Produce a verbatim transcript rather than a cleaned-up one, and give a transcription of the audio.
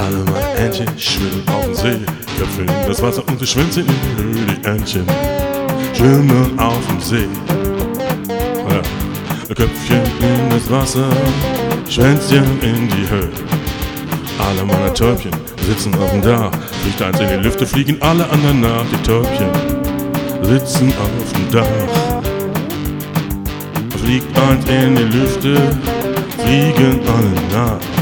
Alle meine Entchen schwimmen auf dem See, Köpfe in das Wasser und sie schwimmen in die Höhe. Die Entchen schwimmen auf dem See. Ja. Köpfchen in das Wasser, Schwänzchen in die Höhe. Alle meine Täubchen sitzen auf dem Dach, fliegt eins in die Lüfte, fliegen alle anderen nach. Die Täubchen sitzen auf dem Dach, fliegt eins in die Lüfte, fliegen alle nach.